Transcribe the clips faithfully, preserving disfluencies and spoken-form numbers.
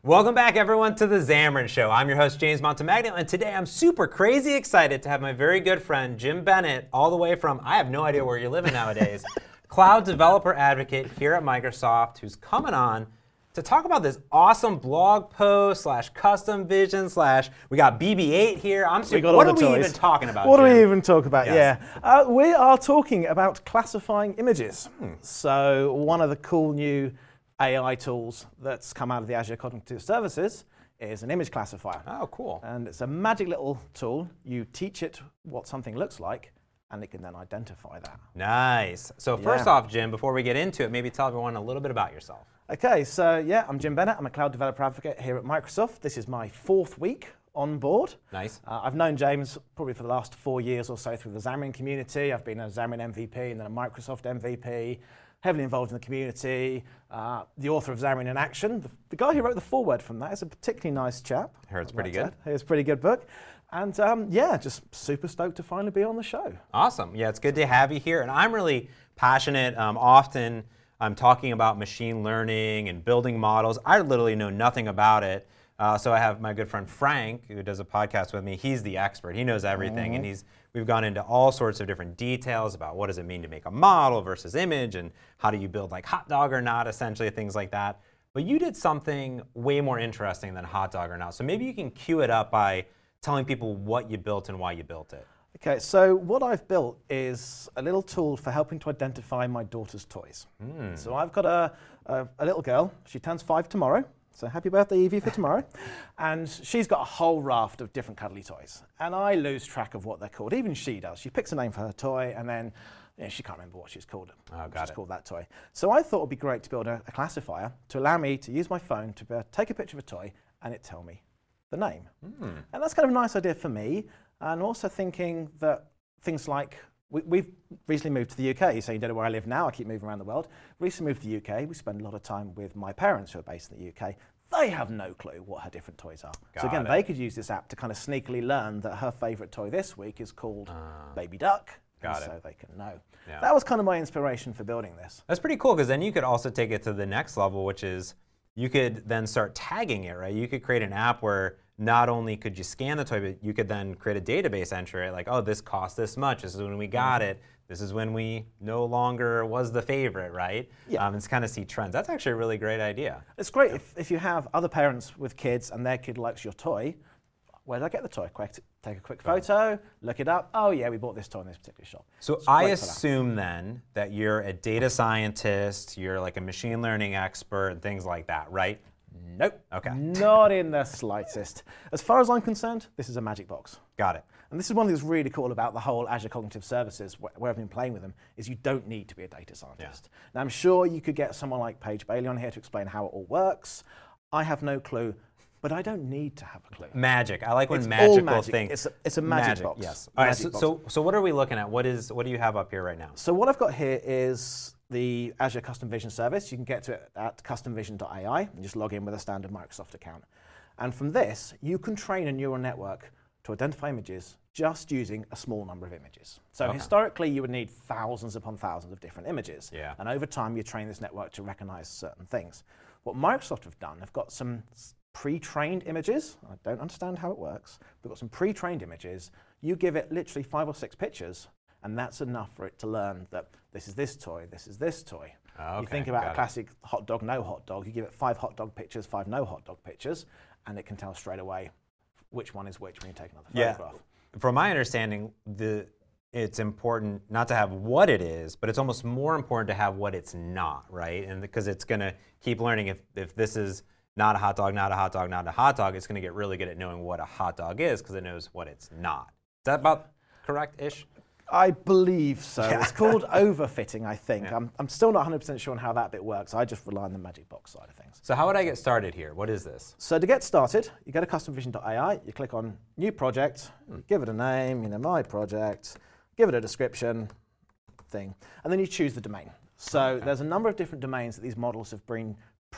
Welcome back, everyone, to the Xamarin Show. I'm your host, James Montemagno, and today I'm super crazy excited to have my very good friend, Jim Bennett, all the way from, I have no idea where you're living nowadays, cloud developer advocate here at Microsoft, who's coming on to talk about this awesome blog post slash custom vision slash, we got B B eight here. I'm super, we got what all are the we toys. even talking about, What Jim? do we even talk about? Yes. Yeah. Uh, we are talking about classifying images. Hmm. So one of the cool new A I tools that's come out of the Azure Cognitive Services is an image classifier. Oh, cool. And it's a magic little tool. You teach it what something looks like, and it can then identify that. Nice. So first Yeah. off, Jim, before we get into it, maybe tell everyone a little bit about yourself. Okay, so yeah, I'm Jim Bennett. I'm a cloud developer advocate here at Microsoft. This is my fourth week on board. Nice. Uh, I've known James probably for the last four years or so through the Xamarin community. I've been a Xamarin M V P and then a Microsoft M V P, heavily involved in the community, uh, the author of Xamarin in Action. The, the guy who wrote the foreword from that is a particularly nice chap. I heard it's I'd pretty like to good. add. It's a pretty good book. And um, yeah, just super stoked to finally be on the show. Awesome. Yeah, it's good to have you here. And I'm really passionate. Um, often I'm talking about machine learning and building models. I literally know nothing about it. Uh, so I have my good friend Frank, who does a podcast with me. He's the expert. He knows everything. Mm-hmm. And he's we've gone into all sorts of different details about what does it mean to make a model versus image and how do you build like hot dog or not, essentially, things like that. But you did something way more interesting than hot dog or not. So maybe you can cue it up by telling people what you built and why you built it. Okay, so what I've built is a little tool for helping to identify my daughter's toys. Mm. So I've got a, a, a little girl. She turns five tomorrow. So happy birthday, Evie, for tomorrow. And she's got a whole raft of different cuddly toys. And I lose track of what they're called. Even she does. She picks a name for her toy, and then you know, she can't remember what she's called. Oh, got she's it. called that toy. So I thought it would be great to build a, a classifier to allow me to use my phone to be able to take a picture of a toy and it tell me the name. Mm. And that's kind of a nice idea for me. And also thinking that things like, we, we've recently moved to the U K, so you don't know where I live now, I keep moving around the world. Recently moved to the U K, we spend a lot of time with my parents who are based in the U K. They have no clue what her different toys are. Got so again, it. they could use this app to kind of sneakily learn that her favorite toy this week is called uh, Baby Duck. Got and it. So they can know. Yeah. That was kind of my inspiration for building this. That's pretty cool, because then you could also take it to the next level, which is you could then start tagging it, right? You could create an app where not only could you scan the toy, but you could then create a database entry, right? Like, oh, this cost this much. This is when we got it. This is when we no longer was the favorite, right? Yeah. Um, and kind of see trends. That's actually a really great idea. It's great if, if you have other parents with kids and their kid likes your toy. Where did I get the toy? Quick, take a quick photo, look it up. Oh yeah, we bought this toy in this particular shop. So It's I great for that. assume then that you're a data scientist, you're like a machine learning expert and things like that, right? Nope. Okay. Not in the slightest. As far as I'm concerned, this is a magic box. Got it. And this is one thing that's really cool about the whole Azure Cognitive Services, wh- where I've been playing with them, is you don't need to be a data scientist. Yeah. Now I'm sure you could get someone like Paige Bailey on here to explain how it all works. I have no clue, but I don't need to have a clue. Magic. I like when It's all magical magic. things. It's a, it's a magic, box. Yes. All right. Magic So, box. so, so what are we looking at? What is what do you have up here right now? So what I've got here is the Azure Custom Vision service. You can get to it at custom vision dot A I and just log in with a standard Microsoft account. And from this, you can train a neural network to identify images just using a small number of images. So Okay. historically, you would need thousands upon thousands of different images. Yeah. And over time, you train this network to recognize certain things. What Microsoft have done, they've got some s- pre-trained images. I don't understand how it works. We've got some pre-trained images. You give it literally five or six pictures, and that's enough for it to learn that this is this toy, this is this toy. Okay, You think about got a it. classic hot dog, no hot dog. You give it five hot dog pictures, five no hot dog pictures, and it can tell straight away which one is which when you take another Yeah. photograph. From my understanding, the it's important not to have what it is, but it's almost more important to have what it's not, right? And because it's going to keep learning if, if this is not a hot dog, not a hot dog, not a hot dog, it's going to get really good at knowing what a hot dog is because it knows what it's not. Is that about correct-ish? I believe so. Yeah. It's called overfitting, I think. Yeah. I'm, I'm still not one hundred percent sure on how that bit works. I just rely on the magic box side of things. So how would I get started here? What is this? So to get started, you go to custom vision dot A I, you click on New Project, you give it a name, you know, My Project, give it a description, thing, and then you choose the domain. So Okay. there's a number of different domains that these models have been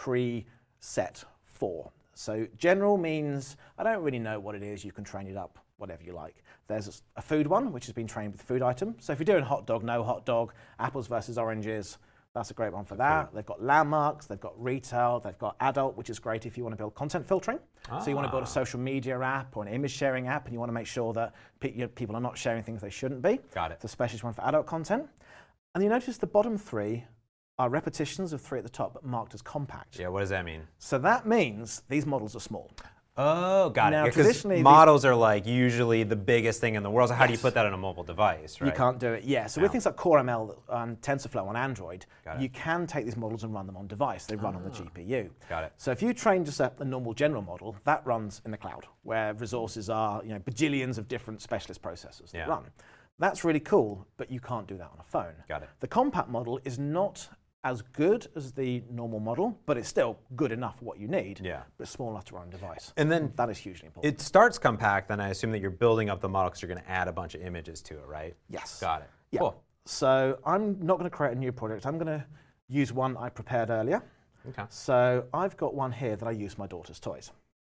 pre-set for. So general means, I don't really know what it is, you can train it up, whatever you like. There's a food one, which has been trained with food item. So if you're doing hot dog, no hot dog, apples versus oranges, That's a great one for that. They've got landmarks, they've got retail, they've got adult, which is great if you want to build content filtering. Ah. So you want to build a social media app or an image sharing app, and you want to make sure that pe- you know, people are not sharing things they shouldn't be. Got it. It's a specialist one for adult content. And you notice the bottom three are repetitions of three at the top, but marked as compact. Yeah, what does that mean? So that means these models are small. Oh, got now, it. Because yeah, models are like usually the biggest thing in the world. So how yes. do you put that on a mobile device, right? You can't do it, yeah. So no. with things like CoreML and TensorFlow on Android, got you can take these models and run them on device. They run oh. on the G P U. Got it. So if you train just a, a normal general model, that runs in the cloud, where resources are, you know, bajillions of different specialist processors yeah. that run. That's really cool, but you can't do that on a phone. Got it. The compact model is not as good as the normal model, but it's still good enough for what you need, yeah. but small enough to run on device. And then that is hugely important. It starts compact, then I assume that you're building up the model because you're going to add a bunch of images to it, right? Yes. Got it. Yeah. Cool. So I'm not going to create a new project. I'm going to use one I prepared earlier. Okay. So I've got one here that I use my daughter's toys.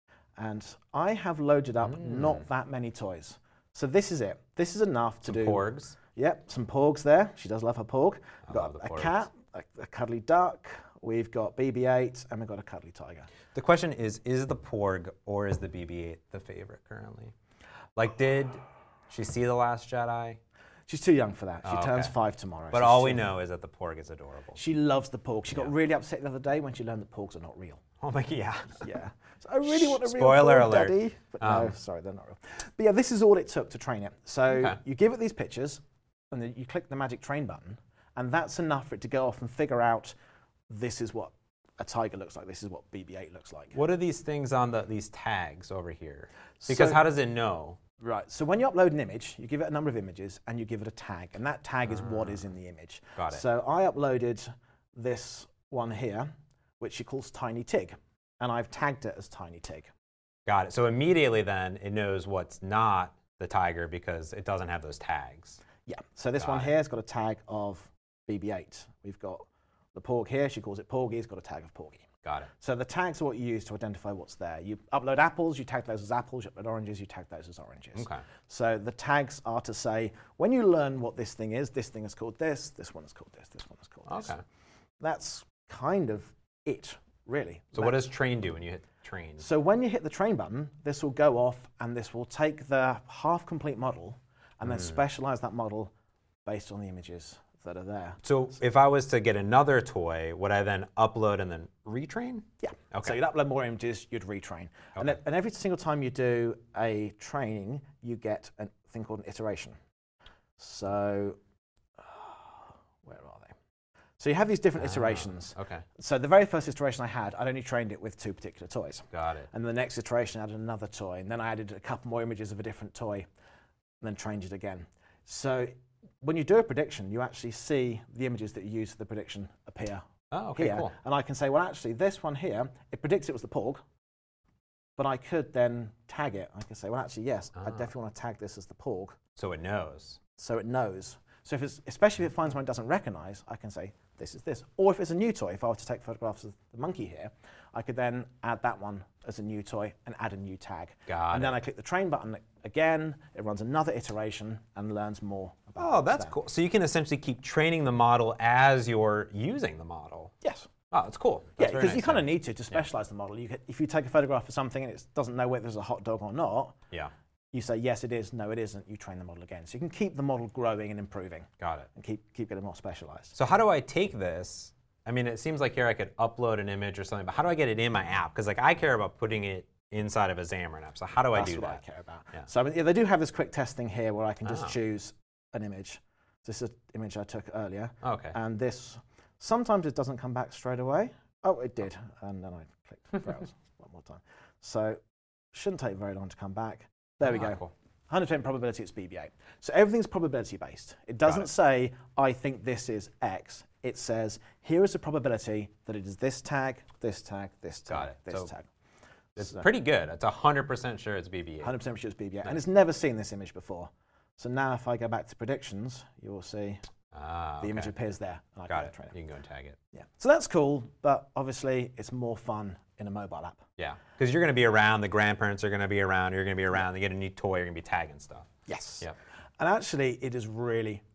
And I have loaded up mm. not that many toys. So this is it. This is enough to some do... porgs. Yep, some porgs there. She does love her porg. I We've love got the a porgs. cat, a, a cuddly duck, we've got B B eight, and we've got a cuddly tiger. The question is, is the porg or is the B B eight the favorite currently? Like, did she see The Last Jedi? She's too young for that. She oh, turns okay. five tomorrow. But She's all we young. know is that the porg is adorable. She loves the porg. She yeah. got really upset the other day when she learned that porgs are not real. Oh my god, yeah. Yeah. So I really want a real Spoiler porg, alert. Daddy. But um, no, sorry, they're not real. But yeah, this is all it took to train it. So okay. you give it these pictures, and then you click the magic train button, and that's enough for it to go off and figure out this is what a tiger looks like, this is what B B eight looks like. What are these things on the these tags over here? Because so, how does it know? Right, so when you upload an image, you give it a number of images and you give it a tag, and that tag is uh, what is in the image. Got it. So I uploaded this one here, which she calls Tiny Tig, and I've tagged it as Tiny Tig. Got it. So immediately then it knows what's not the tiger because it doesn't have those tags. Yeah, so this got one it. here has got a tag of B B eight. We've got the porg here, she calls it Porgy, it's got a tag of Porgy. Got it. So the tags are what you use to identify what's there. You upload apples, you tag those as apples. You upload oranges, you tag those as oranges. Okay. So the tags are to say, when you learn what this thing is, this thing is called this, this one is called this, this one is called this. Okay. That's kind of it, really. So that, what does train do when you hit train? So when you hit the train button, this will go off and this will take the half-complete model and mm. then specialize that model based on the images that are there. So if I was to get another toy, would I then upload and then retrain? Yeah. Okay. So you'd upload more images, you'd retrain. Okay. And, th- and every single time you do a training, you get a thing called an iteration. So, uh, where are they? So you have these different ah, iterations. Okay. So the very first iteration I had, I'd only trained it with two particular toys. Got it. And the next iteration I added another toy, and then I added a couple more images of a different toy, and then trained it again. So when you do a prediction, you actually see the images that you use for the prediction appear oh, okay, here. Cool. And I can say, well, actually, this one here, it predicts it was the porg, but I could then tag it. I can say, well, actually, yes, ah. I definitely want to tag this as the porg. So it knows. So it knows. So if it's, especially if it finds one it doesn't recognize, I can say, this is this. Or if it's a new toy, if I were to take photographs of the monkey here, I could then add that one as a new toy and add a new tag. Got and it. then I click the train button again, it runs another iteration and learns more about Oh, that's there. cool. So you can essentially keep training the model as you're using the model. Yes. Oh, that's cool. That's yeah, because nice, you kind of yeah. need to to specialize yeah. the model. You could, if you take a photograph of something and it doesn't know whether there's a hot dog or not, yeah. you say, yes, it is, no, it isn't, you train the model again. So you can keep the model growing and improving. Got it. And keep, keep getting more specialized. So how do I take this? I mean, it seems like here I could upload an image or something, but how do I get it in my app? Because like I care about putting it inside of a Xamarin app. So how do I That's do that? That's what I care about. Yeah. So I mean, yeah, they do have this quick testing here where I can just oh. choose an image. This is an image I took earlier. Okay. And this, sometimes it doesn't come back straight away. Oh, it did. And then I clicked browse one more time. So shouldn't take very long to come back. There oh, we go. Cool. one hundred percent probability it's B B eight. So everything's probability based. It doesn't it. say, I think this is X. It says, here is a probability that it is this tag, this tag, this tag, Got it. this so tag. It's so pretty good. It's one hundred percent sure it's B B eight. one hundred percent sure it's B B eight. Nice. And it's never seen this image before. So now if I go back to predictions, you will see ah, the okay. image appears there. And I Got can it. train it. You can go and tag it. Yeah. So that's cool, but obviously it's more fun in a mobile app. Yeah, because you're going to be around, the grandparents are going to be around, you're going to be around, they get a new toy, you're going to be tagging stuff. Yes. Yep. And actually, it is really,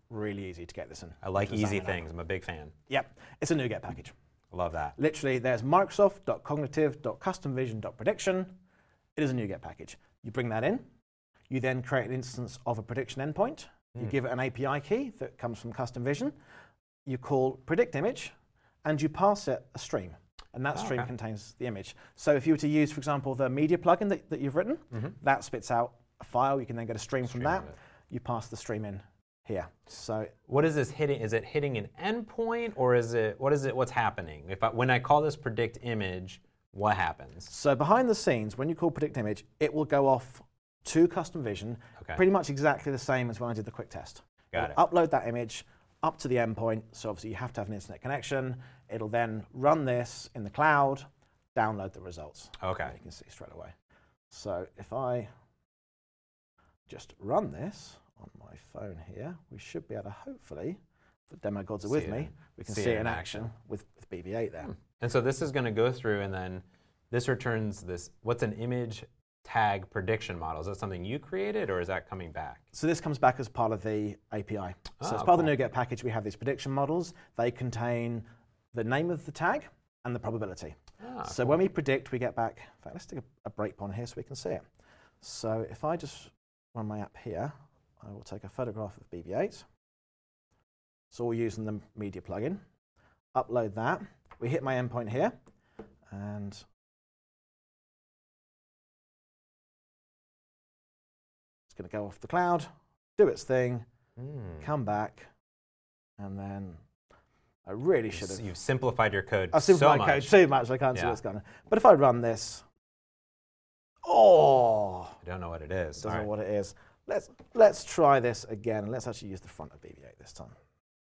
really easy to get this in. I like into easy Xamarin. things. I'm a big fan. Yep, it's a NuGet package. I love that. Literally, there's Microsoft.cognitive.customvision.prediction. It is a NuGet package. You bring that in. You then create an instance of a prediction endpoint. You Mm. give it an A P I key that comes from Custom Vision. You call predict image, and you pass it a stream. And that Oh, stream okay. contains the image. So if you were to use, for example, the media plugin that, that you've written, Mhm. that spits out a file. You can then get a stream, Stream from that. of it. You pass the stream in here. So What is this hitting? Is it hitting an endpoint, or is it what is it? What's happening? If I, when I call this predict image, what happens? So behind the scenes, when you call predict image, it will go off to Custom Vision, Okay. pretty much exactly the same as when I did the quick test. Got It'll upload that image up to the endpoint, so obviously you have to have an internet connection. It'll then run this in the cloud, download the results. Okay. You can see straight away. So if I just run this on my phone here, we should be able to hopefully, if the demo gods are with See it me, in- we can see see it it in in action, action. with, with B B eight there. And so this is going to go through, and then this returns this. What's an image tag prediction model? Is that something you created, or is that coming back? So this comes back as part of the A P I. So Ah, as part of the cool. NuGet package, we have these prediction models. They contain the name of the tag and the probability. Ah, so when we predict, we get back, in fact, let's take a, a breakpoint here so we can see it. So if I just run my app here, I will take a photograph of B B eight. It's all using the media plugin. Upload that. We hit my endpoint here, and it's going to go off the cloud, do its thing, Mm. come back, and then I really should have. You've simplified your code I've so simplified much. code too much, I can't see Yeah. what's going on. But if I run this, oh, I don't know what it is. doesn't All know right. what it is. Let's, let's try this again, and let's actually use the front of B B eight this time.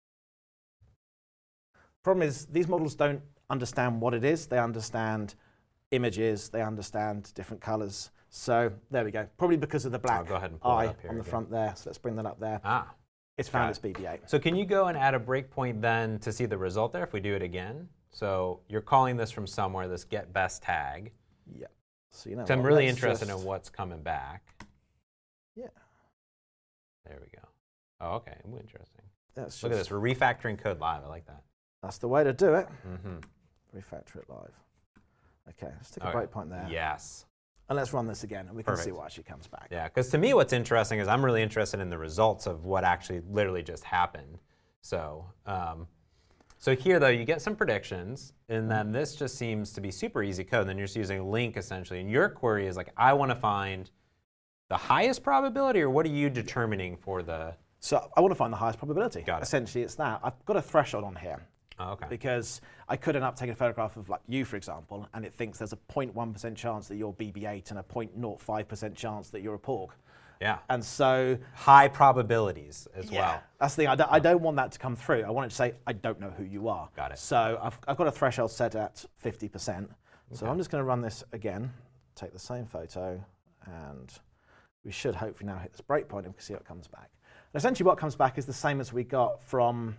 Problem is, these models don't understand what it is. They understand images. They understand different colors. So there we go. Probably because of the black go ahead and pull it eye up here on the again. front there. So let's bring that up there. Ah. It's found got it's B B eight. So can you go and add a breakpoint then to see the result there if we do it again? So you're calling this from somewhere, this get best tag. Yeah. So you know So I'm what, really let's interested just- in what's coming back. Yeah. There we go. Oh, okay. Ooh, interesting. Let's Look at just- this. We're refactoring code live. I like that. That's the way to do it. Mm-hmm. Refactor it live. Okay, let's take a Okay. breakpoint there. Yes. And let's run this again, and we can see Perfect. what actually comes back. Yeah, because to me what's interesting is I'm really interested in the results of what actually literally just happened. So, um, so here though, you get some predictions, and then this just seems to be super easy code. And then you're just using link essentially, and your query is like, I want to find the highest probability, or what are you determining for the? So I want to find the highest probability. Got it. Essentially, it's that. I've got a threshold on here. Oh, okay. Because I could end up taking a photograph of like you, for example, and it thinks there's a zero point one percent chance that you're B B eight and a zero point zero five percent chance that you're a porg. Yeah. And so, High probabilities as yeah, well. that's the thing. I don't, I don't want that to come through. I want it to say, I don't know who you are. Got it. So I've, I've got a threshold set at fifty percent. So Okay. I'm just going to run this again, take the same photo, and we should hopefully now hit this breakpoint and we can see what comes back. And essentially what comes back is the same as we got from,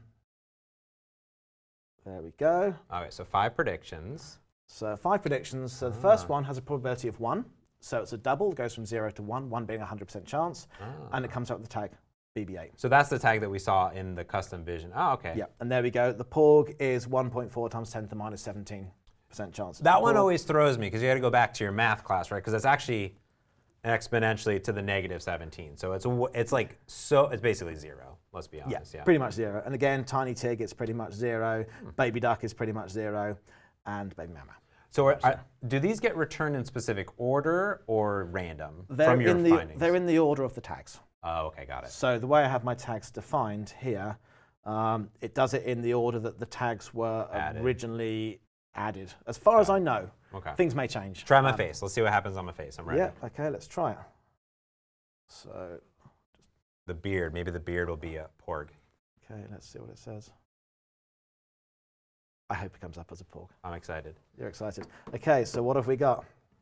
there we go. Okay, so five predictions. So five predictions. So the Ah. first one has a probability of one. So it's a double, goes from zero to one, one being a one hundred percent chance, Ah. and it comes out with the tag B B eight. So that's the tag that we saw in the custom vision. Oh, okay. Yeah, and there we go. The porg is one point four times ten to the minus seventeen percent chance. That The one porg- always throws me because you got to go back to your math class, right? Because it's actually exponentially to the negative seventeen. So it's a w- it's like so it's basically zero. Let's be Yeah, honest. Yeah. pretty much zero. And again, Tiny Tig, it's pretty much zero. Hmm. Baby Duck is pretty much zero. And Baby Mama. So are, are, do these get returned in specific order or random They're from your in the, findings? They're in the order of the tags. Oh, okay, got it. So the way I have my tags defined here, um, it does it in the order that the tags were Added. originally added. As far as I know, Okay. things may change. Try my Um, face. Let's see what happens on my face. I'm ready. Yeah, okay, let's try it. So, The beard. Maybe the beard will be a porg. okay, let's see what it says. I hope it comes up as a porg. I'm excited. You're excited. Okay, so what have we got?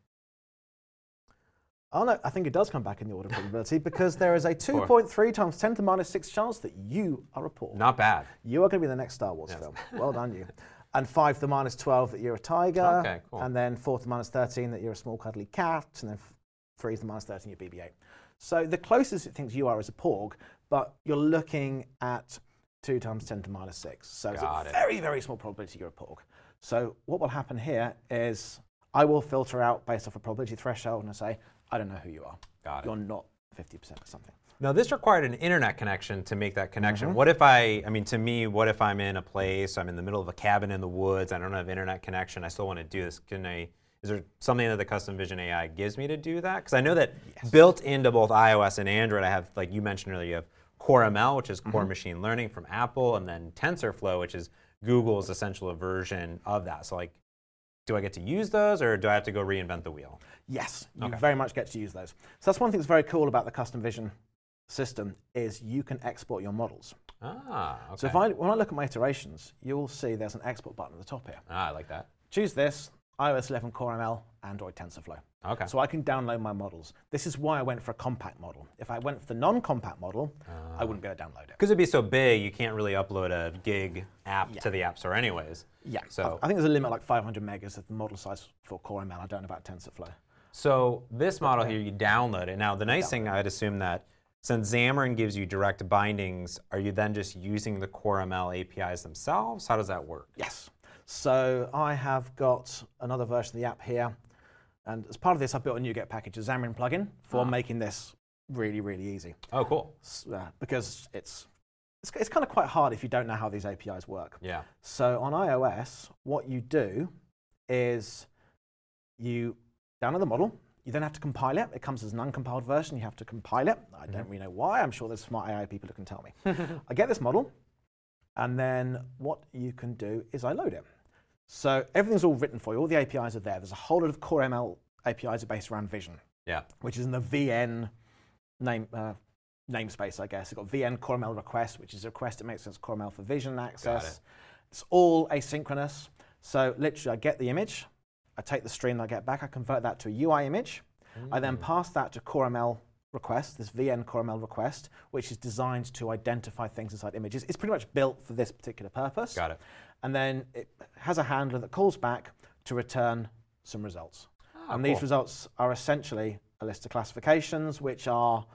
Oh no, I think it does come back in the order of probability because there is a two point three times ten to the minus six chance that you are a porg. Not bad. You are going to be the next Star Wars Yes. film. Well done, you. And five to the minus twelve that you're a tiger. Okay, cool. And then four to the minus thirteen that you're a small cuddly cat. And then f- three to the minus thirteen you're B B eight. So the closest it thinks you are is a porg, but you're looking at two times ten to the minus six. So Got it's a it. very, very small probability you're a porg. So what will happen here is I will filter out based off a probability threshold and I say, I don't know who you are. Got it. You're not fifty percent or something. Now, this required an internet connection to make that connection. Mm-hmm. What if I, I mean, to me, what if I'm in a place, I'm in the middle of a cabin in the woods, I don't have internet connection, I still want to do this. Can I, is there something that the Custom Vision A I gives me to do that? Because I know that Yes. built into both iOS and Android, I have, like you mentioned earlier, you have Core M L, which is Core Mm-hmm. Machine Learning from Apple, and then TensorFlow, which is Google's essential version of that. So like, do I get to use those, or do I have to go reinvent the wheel? Yes, you Okay. very much get to use those. So that's one thing that's very cool about the Custom Vision system is you can export your models. Ah, okay. So if I, when I look at my iterations, you'll see there's an export button at the top here. ah, I like that. Choose this, iOS eleven Core M L, Android TensorFlow. Okay. So I can download my models. This is why I went for a compact model. If I went for the non-compact model, I wouldn't be able to download it. Because it'd be so big, you can't really upload a gig app Yeah. to the App Store anyways. Yeah, So, I think there's a limit like five hundred megas of the model size for Core M L. I don't know about TensorFlow. so this model here, you download it. Now, the nice thing, I'd assume that since Xamarin gives you direct bindings, are you then just using the Core M L A P Is themselves? How does that work? Yes. So I have got another version of the app here. And as part of this, I've built a NuGet package, a Xamarin plugin, for Ah. making this really, really easy. Oh, cool. S- uh, because it's, it's, it's kind of quite hard if you don't know how these A P Is work. Yeah. So on iOS, what you do is you download the model. You then have to compile it. It comes as an uncompiled version. You have to compile it. I don't really know why. I'm sure there's smart A I people who can tell me. I get this model, and then what you can do is I load it. So everything's all written for you. All the A P Is are there. There's a whole lot of Core M L A P Is are based around Vision, Yeah. which is in the V N name uh, namespace, I guess. You've got V N Core M L request, which is a request that makes sense Core M L for Vision access. it. It's all asynchronous. So literally, I get the image. I take the stream that I get back, I convert that to a U I image. I then pass that to Core M L request, this V N Core M L request, which is designed to identify things inside images. It's pretty much built for this particular purpose. Got it. And then it has a handler that calls back to return some results. Ah, and these cool. results are essentially a list of classifications, which are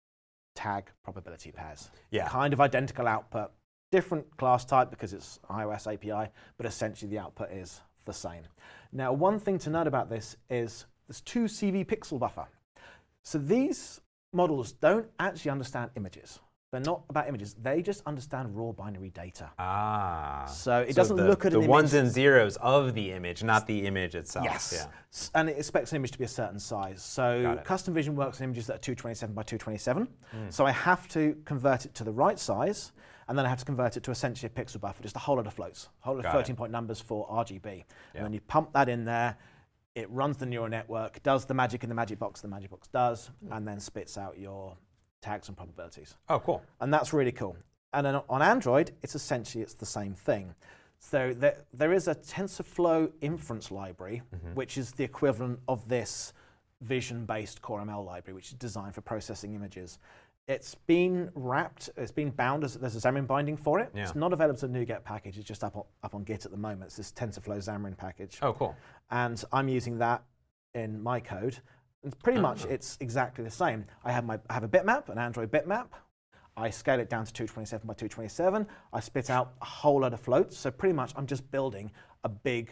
tag probability pairs. Yeah. Kind of identical output, different class type because it's iOS A P I, but essentially the output is the same. Now, one thing to note about this is there's two C V pixel buffer. So these models don't actually understand images. They're not about images. They just understand raw binary data. Ah. So it doesn't the, look at the an image. ones and zeros of the image, not the image itself. Yes. Yeah. S- And it expects an image to be a certain size. So Got it. Custom Vision works on images that are two twenty-seven by two twenty-seven. So I have to convert it to the right size, and then I have to convert it to essentially a pixel buffer, just a whole lot of floats, a whole lot of Got it. thirteen point numbers for R G B. Yeah. And then you pump that in there, it runs the neural network, does the magic in the magic box the magic box does, and then spits out your tags and probabilities. Oh, cool. And that's really cool. And then on Android, it's essentially it's the same thing. So there, there is a TensorFlow inference library, which is the equivalent of this vision-based Core M L library, which is designed for processing images. It's been wrapped, it's been bound, as there's a Xamarin binding for it. Yeah. It's not available as a NuGet package, it's just up on, up on Git at the moment. It's this TensorFlow Xamarin package. Oh, cool. And I'm using that in my code. And pretty much Ah. it's exactly the same. I have, my, I have a bitmap, an Android bitmap. I scale it down to two twenty-seven by two twenty-seven. I spit out a whole load of floats. So pretty much I'm just building a big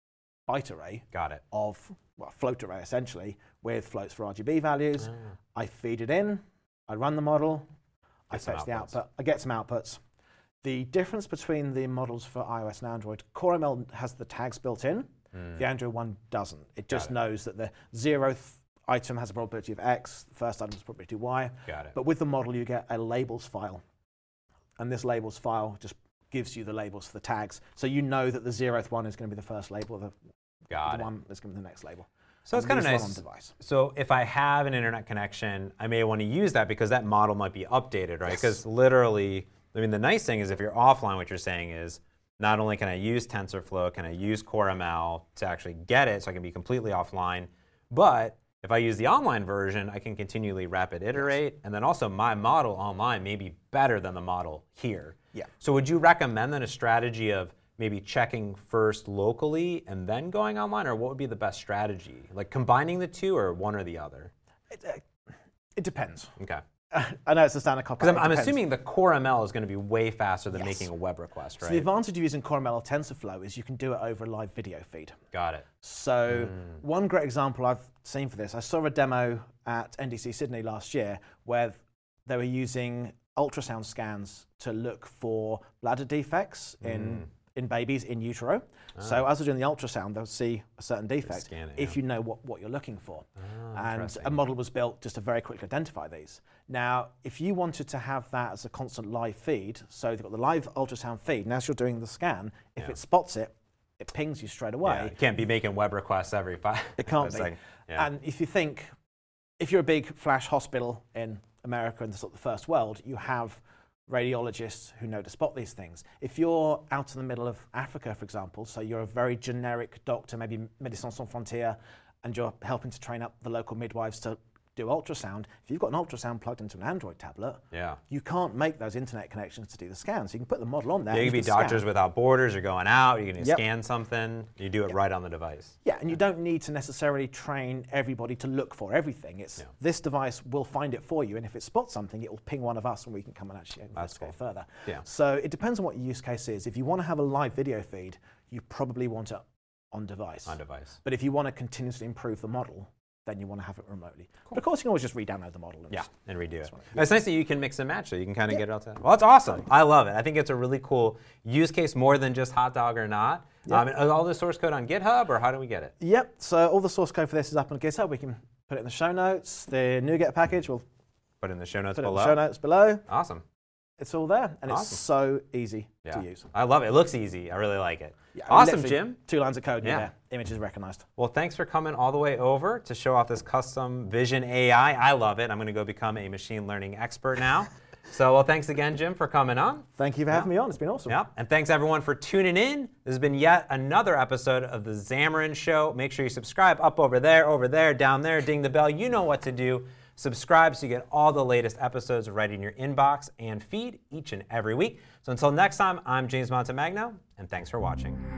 byte array Got it. of, well, float array essentially, with floats for R G B values. Ah. I feed it in, I run the model, I Get some fetch the outputs. output, I get some outputs. The difference between the models for iOS and Android, Core M L has the tags built in, the Android one doesn't. It just Hmm. it. knows that the zeroth item has a probability of X, the first item has a probability of Y. Got it. But with the model, you get a labels file. And this labels file just gives you the labels for the tags. So you know that the zeroth one is going to be the first label, the, Got the it. one that's going to be the next label. So it's And kind of these run nice. on device. So if I have an internet connection, I may want to use that because that model might be updated, right? Yes. Because literally, I mean, the nice thing is if you're offline, what you're saying is not only can I use TensorFlow, can I use Core M L to actually get it so I can be completely offline, but if I use the online version, I can continually rapid iterate, and then also my model online may be better than the model here. Yeah. So would you recommend then a strategy of maybe checking first locally and then going online, or what would be the best strategy? Like combining the two or one or the other? It, uh, It depends. Okay. I know it's a standard copy. Because I'm, I'm assuming the Core M L is going to be way faster than Yes. making a web request, right? So the advantage of using Core M L or TensorFlow is you can do it over a live video feed. Got it. So Mm. one great example I've seen for this, I saw a demo at N D C Sydney last year where they were using ultrasound scans to look for bladder defects in, in babies in utero. So as they're doing the ultrasound, they'll see a certain defect scan it, if yeah. you know what, what you're looking for. Oh, and interesting. a model was built just to very quickly identify these. Now, if you wanted to have that as a constant live feed, so you've got the live ultrasound feed, and as you're doing the scan, if Yeah. it spots it, it pings you straight away. Yeah, you can't be making web requests every five. It can't be. seconds. Yeah. And if you think, if you're a big flash hospital in America and the sort of the first world, you have radiologists who know to spot these things. If you're out in the middle of Africa, for example, so you're a very generic doctor, maybe Médecins Sans Frontières, and you're helping to train up the local midwives to do ultrasound, if you've got an ultrasound plugged into an Android tablet, yeah. you can't make those internet connections to do the scan. So you can put the model on there. Yeah, you and could be you can Doctors scan. Without Borders, you're going out, you're going to Yep. scan something, you do it right on the device. Yeah, and you don't need to necessarily train everybody to look for everything. It's Yeah. this device will find it for you, and if it spots something, it will ping one of us, and we can come and actually investigate cool. further. Yeah. So it depends on what your use case is. If you want to have a live video feed, you probably want it on device. On device. But if you want to continuously improve the model, then you want to have it remotely. But of course, you can always just re-download the model. And Yeah, just- and redo it. one. It's nice that you can mix and match, so you can kind of Yeah. get it all together. Well, that's awesome. I love it. I think it's a really cool use case, more than just hot dog or not. Yeah. Um, and is all the source code on GitHub, or how do we get it? Yep. So all the source code for this is up on GitHub. We can put it in the show notes. The NuGet package, we'll Put it in the show notes put it in below. the show notes below. Awesome. It's all there, and Awesome. it's so easy Yeah. to use. I love it. It looks easy. I really like it. Yeah, I mean, Awesome, literally Jim. Two lines of code, Yeah. yeah. There, image is recognized. Well, thanks for coming all the way over to show off this custom Vision A I. I love it. I'm going to go become a machine learning expert now. So, well, thanks again, Jim, for coming on. Thank you for having me on. It's been awesome. Yeah, and thanks everyone for tuning in. This has been yet another episode of the Xamarin Show. Make sure you subscribe up over there, over there, down there, ding the bell. You know what to do. Subscribe so you get all the latest episodes right in your inbox and feed each and every week. So until next time, I'm James Montemagno, and thanks for watching.